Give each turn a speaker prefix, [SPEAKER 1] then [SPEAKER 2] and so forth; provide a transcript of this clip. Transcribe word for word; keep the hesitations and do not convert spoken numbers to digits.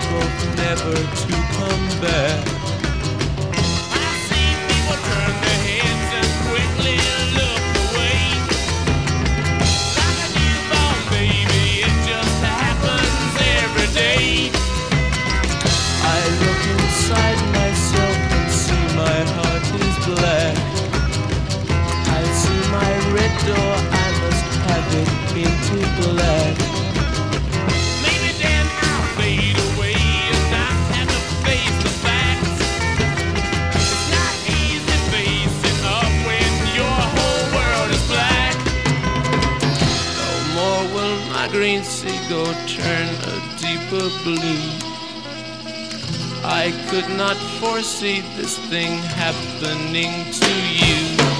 [SPEAKER 1] both never to come back.
[SPEAKER 2] I see people turn their heads and quickly look away. Like a newborn baby, it just happens every day.
[SPEAKER 1] I look inside myself and see my heart is black. I see my red door, I must have it painted black.
[SPEAKER 2] Maybe then I'll fade away and not have to face the facts. It's not easy facing up when your whole world is black.
[SPEAKER 1] No more will my green seagull turn a deeper blue. I could not foresee this thing happening to you.